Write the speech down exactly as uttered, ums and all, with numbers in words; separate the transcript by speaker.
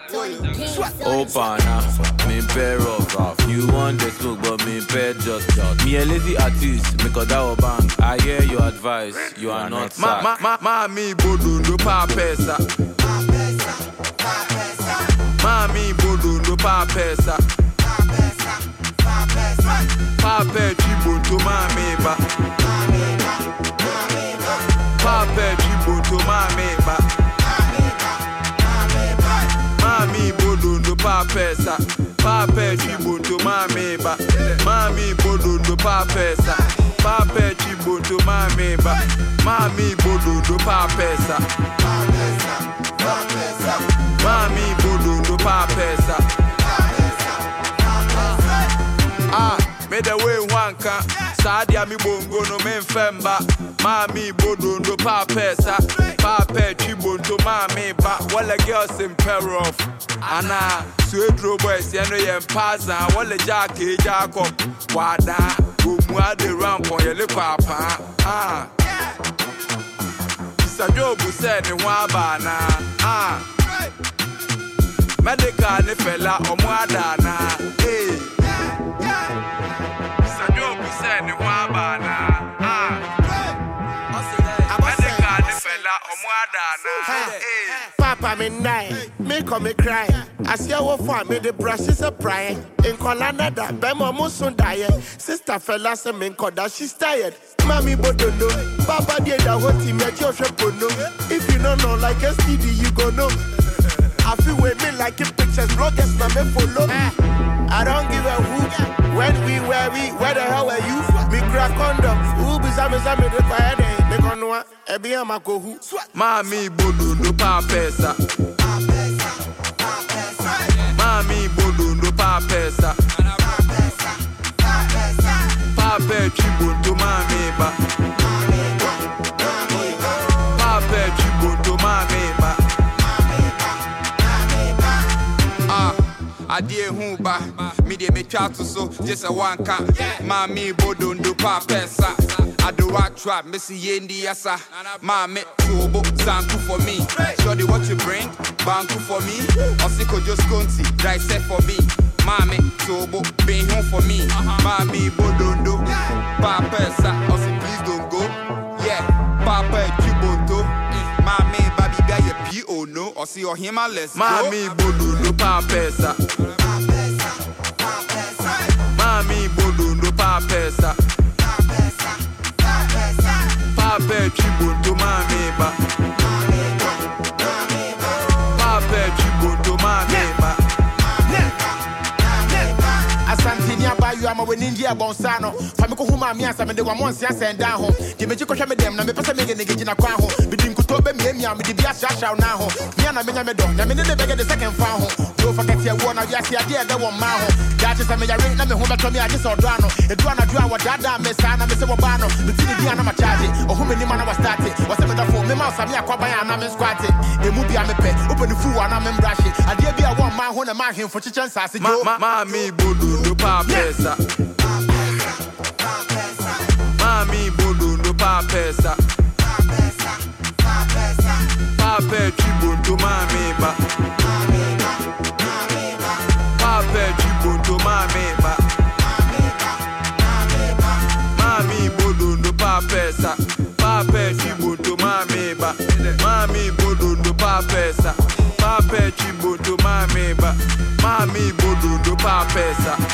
Speaker 1: Opana, me pair of rough. You want the smoke, but me pair just shot. Me a lazy artist, me call that bank. I hear your advice, you are not sad. Ma, ma, ma, me bodu do pa pesa. Ma, me bodu do pa pesa. Pa pe chibo to ma me ba. Pa pe chibo to ma me ba. Mami bodo do pa pesa, pa pe chibo to mami ba. Mami bodo do pa pesa, pa pe chibo to mami ba. Mami bodo do pa pesa, mami bodo do pa pesa. Ah, me the way one can. Sadia mi bongo no men femba. Mami bodo do pa pesa, pa pe chibo to mami ba. Walla girls in pair of Anna, Suedro boys, Yano Yam Paza, Walla Jackie Jacob, Wada, Umwa de ramp on your lip papa. Ah, Sajobu said in Wabana. Ah, Medical Nifella or Mwadana. Hey, Sajobu said in Wabana. Ah, Medical Nifella or Mwadana. Hey,
Speaker 2: Papa me nine, me come me cry. I see how far me the brushes a prying. In Colorado, Bema Musun die. Sister fella say me koda, she's tired. Mommy bodono, Papa did a whole team at your shapono. If you don't know like S T D, you go know. I feel with me like in pictures, rockets na me follow. I don't give a hoot. When we, where we, where the hell are you? Me crack condom. Who be some some the fire day? They gonna know. Ebi amako who?
Speaker 1: Mami bodo do pa pesa. Mami bodo do pa pesa. Pa pe chibo to mami ba. Pa pe chibo to mami ba. Ah, adie hu ba. Me de me twa to so just a one can. Mami bodo do pa pesa. I do rock trap, Missy Yendi Yasa. Mami tubo zanku for me. Shorty what you bring, banku for me. Osiko just conti, dry set for me. Mami tubo being home for me. Mami bodondo, papa sa. Osi please don't go. Yeah, papa chiboto. Mami baby guy ye P O no. Osi or him let's go. Mami bodondo papa sa. Mami bodondo papa sa. Pape chibo to mami ba. Pape chibo to mami ba.
Speaker 2: Asantini abayu ama we India bonsano. Famiko huma mi asa me de wa monsi asa nda ho. Di meji ko hwe me dem na me pese me ge nege gina kwa ho. Bidim kuto be mi amia me di bia sha sha na ho. Mi na me nya me do. Na me ne de bege de second fa ho. Do forget ye wo na wi ase ade e de wo ma ho. Ya che se me yare na me ho beto me age so do ano. E do ana do a wa dada me sa na me se wo ba no. Me ti di ana ma charge. O hu me ni ma na wa start. O se me da fo me ma sa me akwa ban ana me squat. E mu bia me pe. Open fu ana me mbrash. Ade bia wo ma ho na ma hemfo chichen sase jo.
Speaker 1: Mami bodu do pa pesa. Mami bodu do pa pesa. Pape chibo to mami ba. Pape chibo to mami ba. Mami bodu do pa pesa. Pape chibo to mami ba. Mami bodu do pa pesa. Pape chibo to mami ba. Mami bodu do pa pesa.